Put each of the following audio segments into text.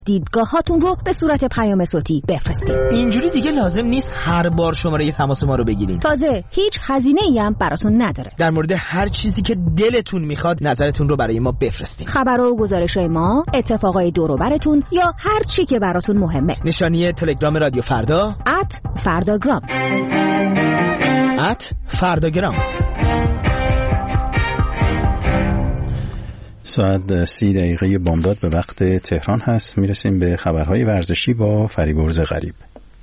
دیدگاهاتون رو به صورت پیام صوتی بفرستید. اینجوری دیگه لازم نیست هر بار شماره تماس ما رو بگیرین. تازه هیچ هزینه‌ای هم براتون نداره. در مورد هر چیزی که دلتون میخواد نظرتون رو برای ما بفرستین. خبرها و گزارش‌های ما، اتفاقای دور و براتون یا هر چی که براتون مهمه. نشانی تلگرام رادیو فردا @فرداگرام. @فرداگرام. ساعت 30 بامداد به وقت تهران هست. میرسیم به خبرهای ورزشی با فریبرز غریب.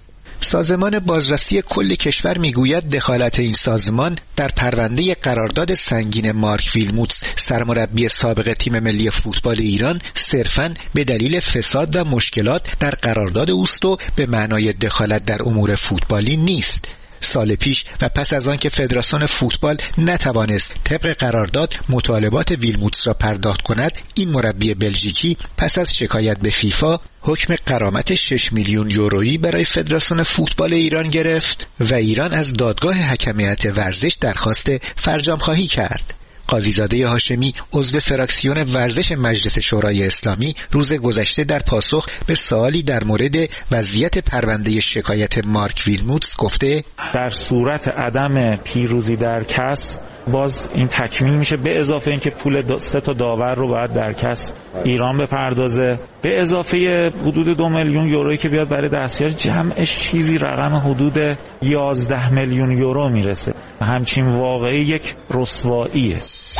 سازمان بازرسی کل کشور میگوید دخالت این سازمان در پرونده قرارداد سنگین مارک ویلموتس سرمربی سابق تیم ملی فوتبال ایران صرفاً به دلیل فساد و مشکلات در قرارداد اوست و به معنای دخالت در امور فوتبالی نیست. سال پیش و پس از آن که فدراسیون فوتبال نتوانست طبق قرارداد مطالبات ویلموتس را پرداخت کند، این مربی بلژیکی پس از شکایت به فیفا حکم غرامت 6 میلیون یورویی برای فدراسیون فوتبال ایران گرفت و ایران از دادگاه حکمیت ورزش درخواست فرجام‌خواهی کرد. قاضیزاده هاشمی عضو فراکسیون ورزش مجلس شورای اسلامی روز گذشته در پاسخ به سوالی در مورد وضعیت پرونده شکایت مارک ویلموتس گفته در صورت عدم پیروزی در کس باز این تکمیل میشه، به اضافه اینکه پول 3 تا داور رو باید در کس ایران بپردازه، به اضافه حدود 2 میلیون یورویی که بیاد برای دستیار، جمعش چیزی رقم حدود 11 میلیون یورو میرسه. همچین واقعی یک رسواییه.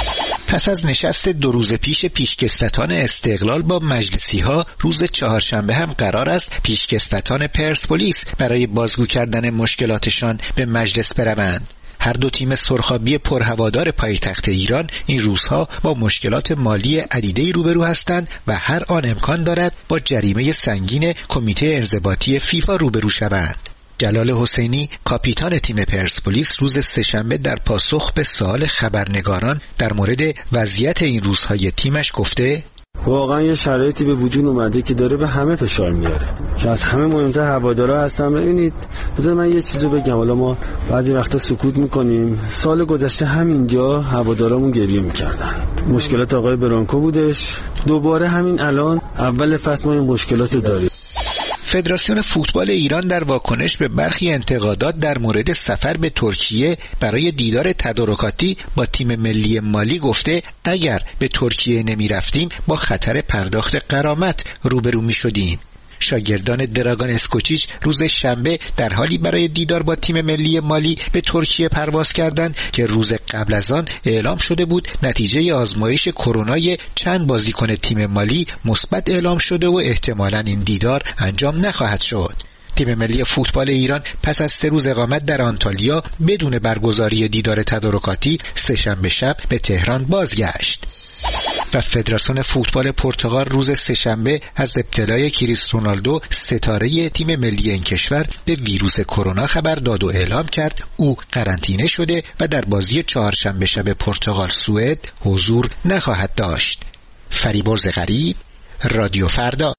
پس از نشست 2 روز پیش پیشکسوتان استقلال با مجلسی ها، روز چهارشنبه هم قرار است پیشکسوتان پرسپولیس برای بازگو کردن مشکلاتشان به مجلس بروند. هر دو تیم سرخابی پرهوادار پایتخت ایران این روزها با مشکلات مالی عدیده‌ای روبرو هستند و هر آن امکان دارد با جریمه سنگین کمیته ارتباطی فیفا روبرو شوند. جلال حسینی کاپیتان تیم پرسپولیس روز سه‌شنبه در پاسخ به سوال خبرنگاران در مورد وضعیت این روزهای تیمش گفته واقعا یه شرایطی به وجود اومده که داره به همه فشار میاره که از همه مهمتر هوادارا هستن. ببینید بذار من یه چیزو بگم، حالا ما بعضی وقتا سکوت میکنیم. سال گذشته همینجا هوادارامون گریه میکردن، مشکلات آقای برانکو بودش، دوباره همین الان اول فصل ما این مشکلاتو داریم. فدراسیون فوتبال ایران در واکنش به برخی انتقادات در مورد سفر به ترکیه برای دیدار تدارکاتی با تیم ملی مالی گفته اگر به ترکیه نمی رفتیم با خطر پرداخت غرامت روبرو می شدیم. شاگردان دراگان اسکوچیچ روز شنبه در حالی برای دیدار با تیم ملی مالی به ترکیه پرواز کردند که روز قبل از آن اعلام شده بود نتیجه آزمایش کرونای چند بازیکن تیم مالی مثبت اعلام شده و احتمالاً این دیدار انجام نخواهد شد. تیم ملی فوتبال ایران پس از 3 روز اقامت در آنتالیا بدون برگزاری دیدار تدارکاتی سه‌شنبه شب به تهران بازگشت. و فدراسیون فوتبال پرتغال روز سه‌شنبه از ابتلای کریس رونالدو ستاره تیم ملی این کشور به ویروس کرونا خبر داد و اعلام کرد او قرنطینه شده و در بازی چهارشنبه شب پرتغال سوئد حضور نخواهد داشت. فریبرز غریب، رادیو فردا.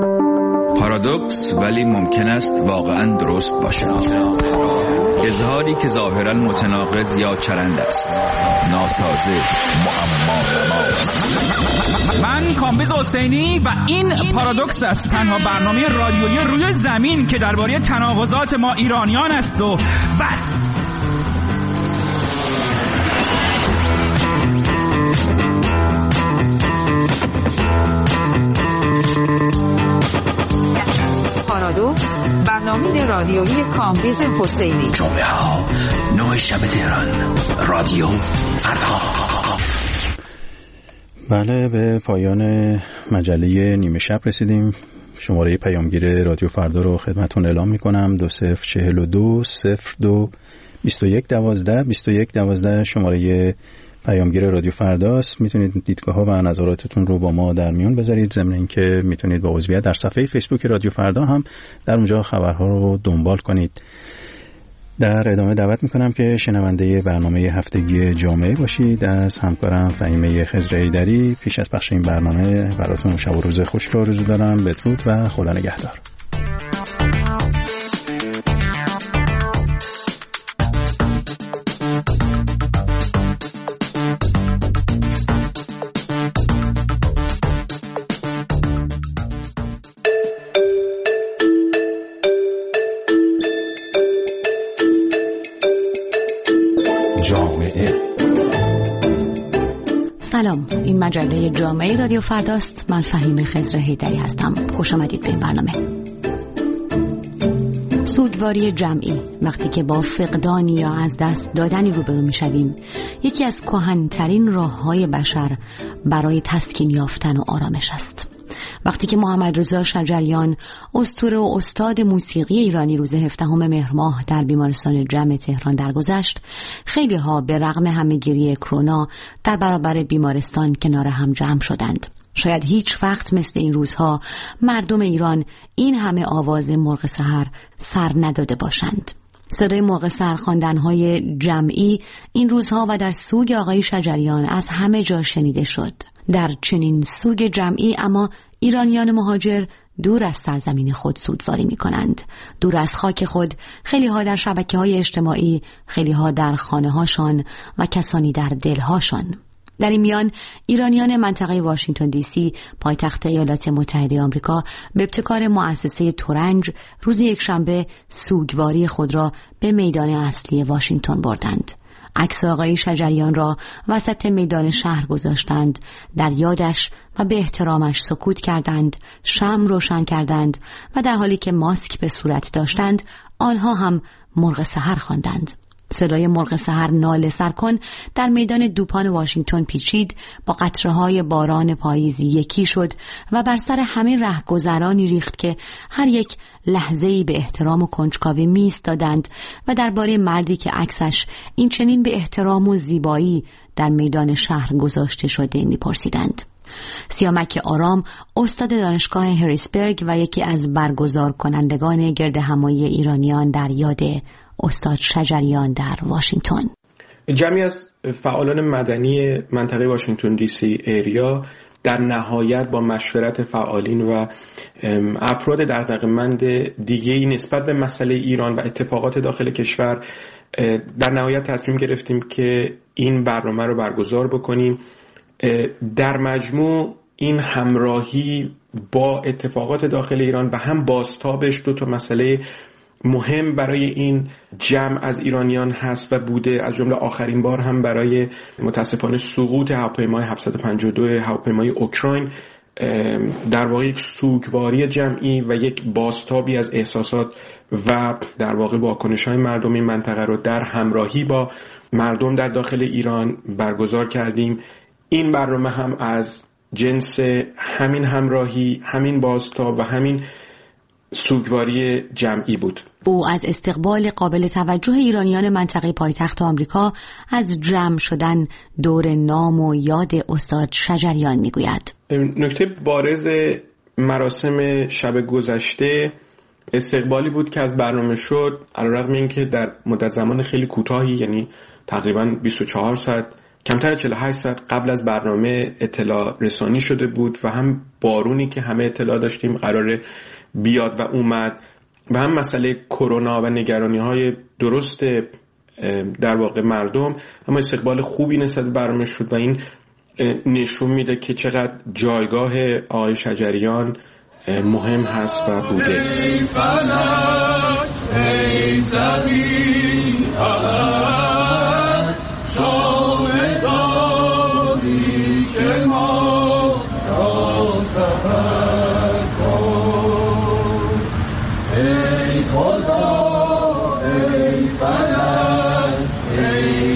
پارادوکس ولی ممکن است واقعا درست باشد. اظهاری که ظاهرا متناقض یا چرند است، ناسازه، معما. من کامبیز حسینی و این پارادوکس است، تنها برنامه رادیویی روی زمین که درباره تناقضات ما ایرانیان است و بس. پارادوکس، برنامه رادیویی کامبیز حسینی. جمعه ها 9 شب تهران، رادیو فردا. بله، به پایان مجله نیمه شب رسیدیم. شماره پیامگیر رادیو فردا رو خدمتون اعلام میکنم. 2042 02 21 12 21 12 شماره پیامگیر رادیو فرداست. میتونید دیدگاه ها و نظراتتون رو با ما در میون بذارید. ضمن اینکه میتونید با عضویت در صفحه فیسبوک رادیو فردا هم در اونجا خبرها رو دنبال کنید. در ادامه دعوت میکنم که شنونده برنامه هفتگی جامعه باشید. از همکارم فهیمه خضراییدری پیش از پخش این برنامه براتون شب و روز خوش رو آرزو دارم. بدرود و خدا نگهدار. جامعه. سلام، این مجله جامعه رادیو فرداست. من فهیم خضر حیدری هستم. خوش آمدید به این برنامه. سوگواری جمعی، وقتی که با فقدانی یا از دست دادنی روبرو میشویم، یکی از کهن‌ترین راه‌های بشر برای تسکین یافتن و آرامش است. وقتی که محمد رضا شجریان، اسطوره و استاد موسیقی ایرانی، روز 17 مهر ماه در بیمارستان جمع تهران درگذشت، خیلی ها به رغم همه‌گیری کرونا در برابر بیمارستان کنار هم جمع شدند. شاید هیچ وقت مثل این روزها مردم ایران این همه آواز مرغ سحر سر نداده باشند. صدای مرغ سحر خواندن‌های جمعی این روزها و در سوگ آقای شجریان از همه جا شنیده شد. در چنین سوگ جمعی اما ایرانیان مهاجر دور از سرزمین خود سوگواری می کنند. دور از خاک خود، خیلی ها در شبکه‌های اجتماعی، خیلی ها در خانه هاشان و کسانی در دلهاشان. در این میان ایرانیان منطقه واشنگتن دی سی، پایتخت ایالات متحده آمریکا، به ابتکار مؤسسه تورنج روز یکشنبه سوگواری خود را به میدان اصلی واشنگتن بردند. عکس آقای شجریان را وسط میدان شهر گذاشتند، در یادش و به احترامش سکوت کردند، شمع روشن کردند و در حالی که ماسک به صورت داشتند آنها هم مرغ سحر خواندند. صدای مرغ سحر ناله سرکن در میدان دوپان واشنگتن پیچید، با قطره‌های باران پاییزی یکی شد و بر سر همه رهگذرانی ریخت که هر یک لحظه‌ای به احترام و کنجکاوی می‌ایستادند و درباره مردی که عکسش این چنین به احترام و زیبایی در میدان شهر گذاشته شده می‌پرسیدند. سیامک آرام، استاد دانشگاه هریسبرگ و یکی از برگزار کنندگان گرد همایی ایرانیان در یاد استاد شجریان در واشنگتن. جمعی از فعالان مدنی منطقه واشنگتن دی سی ایریا در نهایت با مشورت فعالین و افراد دغدغه‌مند دیگه‌ای نسبت به مسئله ایران و اتفاقات داخل کشور در نهایت تصمیم گرفتیم که این برنامه رو برگزار بکنیم. در مجموع این همراهی با اتفاقات داخل ایران و هم بازتابش دو تا مسئله مهم برای این جمع از ایرانیان هست و بوده، از جمله آخرین بار هم برای متاسفانه سقوط هواپیمای 752 هواپیمای اوکراین، در واقع یک سوگواری جمعی و یک بازتابی از احساسات و در واقع واکنش‌های مردم این منطقه رو در همراهی با مردم در داخل ایران برگزار کردیم. این برنامه هم از جنس همین همراهی، همین بازتاب و همین سوگواری جمعی بود. او از استقبال قابل توجه ایرانیان منطقه پایتخت آمریکا از جمع شدن دور نام و یاد استاد شجریان میگوید. نکته بارز مراسم شب گذشته استقبالی بود که از برنامه شد، علیرغم اینکه در مدت زمان خیلی کوتاهی، یعنی تقریباً 24 ساعت، کمتر 48 ساعت قبل از برنامه اطلاع رسانی شده بود و هم بارونی که همه اطلاع داشتیم قراره بیاد و اومد و هم مسئله کرونا و نگرانی‌های درست در واقع مردم، اما استقبال خوبی نسبت به برنامه شد و این نشون میده که چقدر جایگاه آقای شجریان مهم هست و بوده. ای فلک ای زمین شام زاری که ما را سفر کن، ای خدا ای فلک ای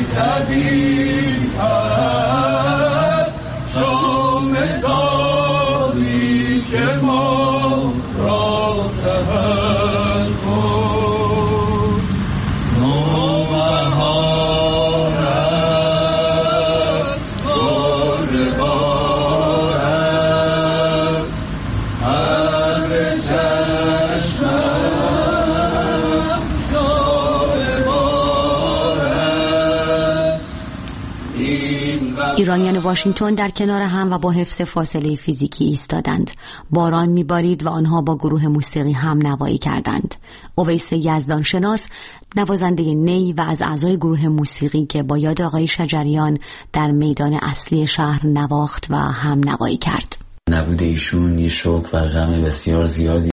طبیعت شام زاری که ما را سفر کن، نوبهار است گل بار است هر چشمم نوبهار است. ایرانیان واشنگتن در کنار هم و با حفظ فاصله فیزیکی ایستادند. باران میبارید و آنها با گروه موسیقی هم نوایی کردند. اویس یزدان شناس، نوازنده نی و از اعضای گروه موسیقی که با یاد آقای شجریان در میدان اصلی شهر نواخت و هم نوایی کرد. نبود ایشون یه شوک و غم بسیار زیادی